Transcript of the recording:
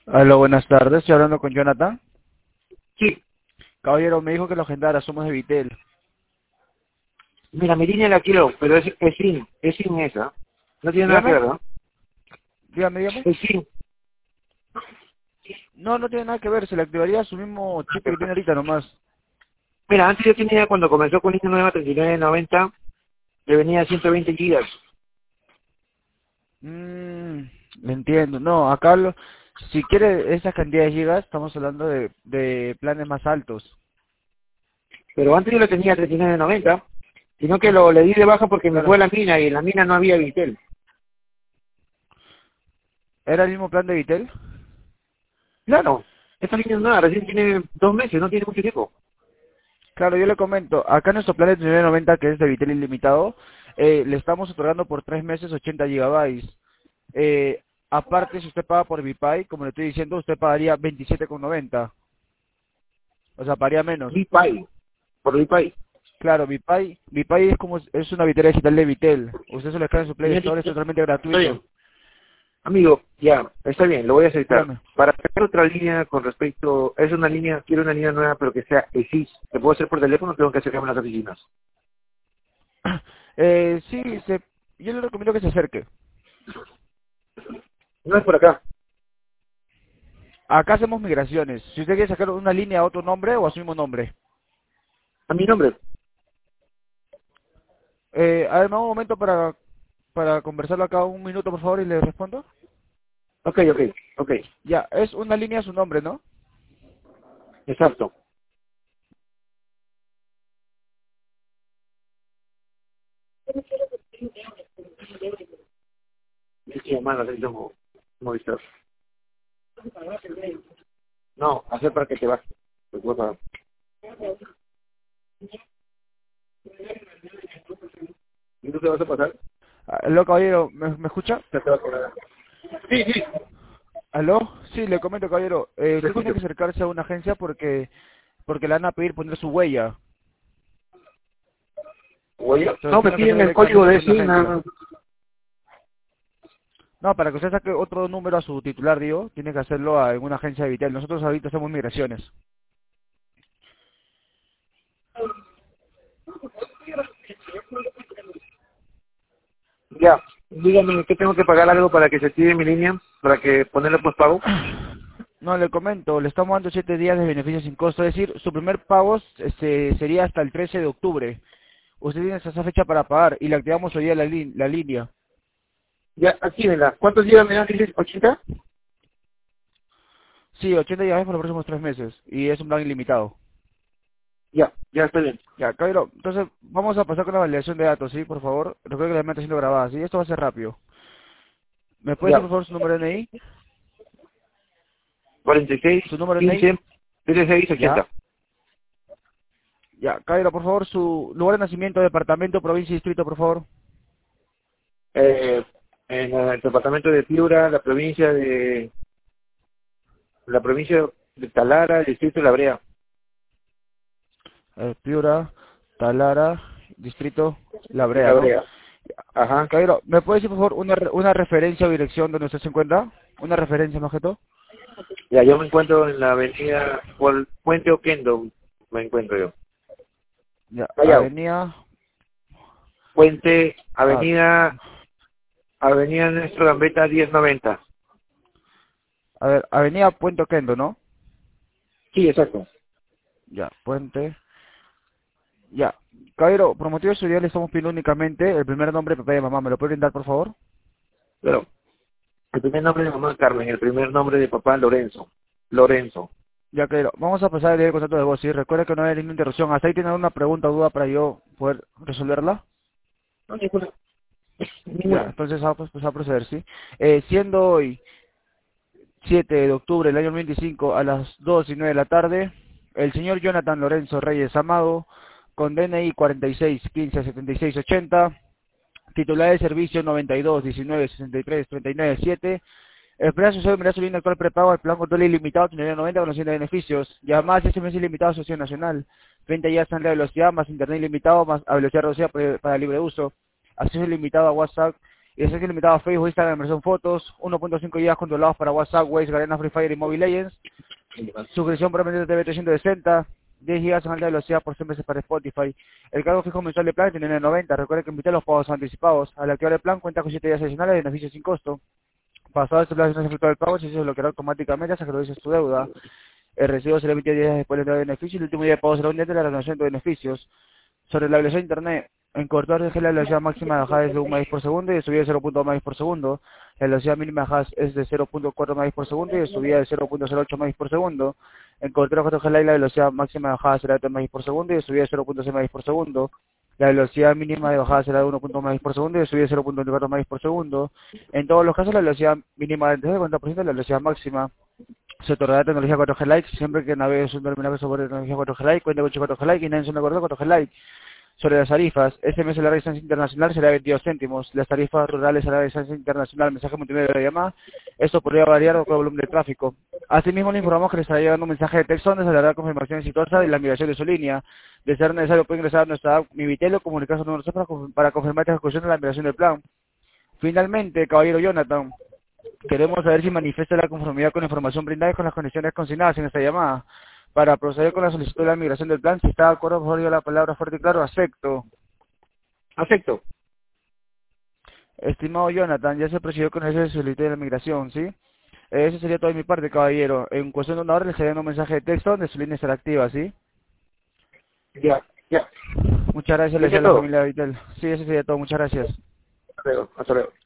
Aló, buenas tardes, estoy hablando con Jonathan. Sí, Caballero, me dijo que lo agendara, somos de Vitel. mira, mi línea la quiero, pero es sin esa. No tiene nada que Dígame, ver, ¿no? dígame. Es sin. No, no tiene nada que ver, se le activaría su mismo chip que tiene ahorita nomás. Mira, antes yo tenía, cuando comenzó con línea nueva 3990, le venía 120 gigas. Mmm, le entiendo. No, acá si quiere esa cantidad de gigas, estamos hablando de planes más altos. Pero antes yo le tenía 3990, sino que le di de baja porque me fue Claro, a la mina y en la mina no había Vitel. ¿era el mismo plan de Vitel? Claro, esta línea es nueva, recién tiene 2 meses, no tiene mucho tiempo. Claro, yo le comento, acá nuestro plan de 3990, que es de Vitel ilimitado, le estamos otorgando por 3 meses 80 gigabytes. Aparte, si usted paga por Vipay, como le estoy diciendo, usted pagaría 27,90. O sea, pagaría menos. VPay, por VPay. Claro, Vipay es una billetera digital de Vitel. Usted se lo descarga en su Play Señorita, Store, es totalmente está gratuito. bien. Amigo, ya, está bien, lo voy a aceptar. Dígame. Para sacar otra línea con respecto, quiero una línea nueva, pero que sea ESIS. ¿Se puede hacer por teléfono o tengo que acercarme a las oficinas? Sí, yo le recomiendo que se acerque. No es por acá, Acá hacemos migraciones. Si usted quiere sacar una línea a otro nombre o a su mismo nombre. a mi nombre. A ver, me da un momento para conversarlo acá un minuto, por favor, y le respondo. Ok, Ya, es una línea a su nombre, ¿no? exacto. Sí, hermano, necesito Movistar. No, hacer para que te vas. Te puedo pagar. ¿Y tú te vas a pasar? Aló, caballero, ¿me escucha? Ya te vas a pagar. Sí, sí, ¿Aló? Sí, le comento, caballero. te Usted tiene escucho. que acercarse a una agencia porque le van a pedir poner su huella. Oye, Entonces no, me tiene que hacerlo piden el código directamente de con una SIM, nada agencia. más. No, para que usted saque otro número a su titular, digo, tiene que hacerlo en una agencia de Vitel. Nosotros ahorita hacemos migraciones. Ya, dígame, ¿qué tengo que pagar algo para que se active mi línea? ¿Para que ponerle postpago? No, le comento, le estamos dando 7 días de beneficio sin costo. Es decir, su primer pago sería hasta el 13 de octubre. Usted tiene hasta esa fecha para pagar y le activamos hoy día la línea. Ya, actívenla. ¿Cuántos días me dan? ¿Dices 80? Sí, 80 días por los próximos 3 meses y es un plan ilimitado. Ya, ya está bien. Ya, caballero, entonces vamos a pasar con la validación de datos, ¿sí? Por favor, recuerde que la llamada está siendo grabada, ¿sí? Esto va a ser rápido. ¿Me puede decir, Ya. por favor, su número de DNI? 46, ¿Su número de DNI? 15, 36, Ya. 80. Ya, caballero, por favor, su lugar de nacimiento, departamento, provincia y distrito, por favor. En el departamento de Piura, la provincia de Talara, el distrito de La Brea. Piura, Talara, distrito, La De Brea, La ¿no? Brea. Ajá. Caballero, ¿me puede decir, por favor, una referencia o dirección donde usted se encuentra? Una referencia, más que todo. Ya, yo me encuentro en la avenida, por Puente Oquendo, me encuentro yo. Ya, Callao. Puente, ah, avenida Néstor Gambetta 1090. a ver, Avenida Puente Oquendo, ¿no? Sí, exacto. Ya, Puente. Ya. Caballero, por motivo de seguridad le estamos pidiendo únicamente el primer nombre de papá y de mamá. ¿Me lo puede brindar, por favor? Pero, el primer nombre de mamá Carmen, el primer nombre de papá Lorenzo. Lorenzo. Ya, caballero, vamos a pasar el contacto de voz, ¿sí? Recuerde que no hay ninguna interrupción. ¿Hasta ahí tiene alguna pregunta o duda para yo poder resolverla? No, ninguna. Ya, Ninguna. entonces pues, a proceder, ¿sí? Siendo hoy 7 de octubre del año 2025 a las 2:09 de la tarde, el señor Jonathan Lorenzo Reyes Amado, con DNI 46157680, titular de servicio 9219633937, expresa su seguridad su línea actual prepago al plan control ilimitado, tendría 90 con los 100 de beneficios, llamadas SMS ilimitado, asociación nacional, 20 días en la velocidad, más internet ilimitado, más a velocidad reducida para libre uso, acceso ilimitado a WhatsApp acceso limitado a Facebook, Instagram, versión fotos, 1.5 GB controlados para WhatsApp, Waze, Garena, Free Fire y Mobile Legends, suscripción promedio de TV 360, 10 GB en alta velocidad por 100 meses para Spotify. El cargo fijo mensual de plan tiene 90. Recuerden que invite los pagos anticipados. Al activar el plan cuenta con 7 días adicionales de beneficios sin costo. Pasado este plazo no se efectúa el pago, si se bloqueará automáticamente hasta que realices tu deuda. El recibo será emitido 10 días después de la entrega de beneficios y el último día de pago será un día de la renovación de beneficios. Sobre la velocidad de internet, en cobertor de G la velocidad máxima de bajada es de 1 Mbps por segundo y de subida de 0.2 Mbps por segundo. La velocidad mínima de bajada es de 0.4 Mbps por segundo y de subida de 0.08 Mbps por segundo. En cobertura 4G la velocidad máxima de bajada será de 3 Mbps por segundo y de subida de 0.6 Mbps por segundo. La velocidad mínima de bajada será de 1.1 Mbps por segundo y de subida de 0.24 Mbps por segundo. En todos los casos la velocidad mínima del 30% de la velocidad máxima. Se otorgará tecnología 4G Lite siempre que navegues un terminal que soporte tecnología 4G Lite, cuente con chip 4G Lite y nadie se acuerdo 4G Lite. Sobre las tarifas, SMS la distancia internacional será 22 céntimos, las tarifas rurales será distancia internacional, mensaje multimedia de llamada, esto podría variar con el volumen de tráfico. Asimismo, le informamos que le estará llegando un mensaje de texto donde se le dará confirmación exitosa de la migración de su línea. De ser necesario, puede ingresar a nuestra app Mi Vitel o comunicarse con nosotros para confirmar la ejecución de la migración del plan. Finalmente, caballero Jonathan, queremos saber si manifiesta la conformidad con la información brindada y con las condiciones consignadas en esta llamada. Para proceder con la solicitud de la migración del plan, si está de acuerdo, por favor, diga la palabra fuerte y claro, acepto. Acepto. Estimado Jonathan, ya se procedió con esa solicitud de la migración, ¿sí? Eso sería todo de mi parte, caballero. En cuestión de una hora le estaré dando un mensaje de texto donde su línea estará activa, ¿sí? Ya, ya. Muchas gracias, le ¿Eso deseo es a la todo? familia Vitel. Sí, eso sería todo, muchas gracias. Hasta luego, hasta luego.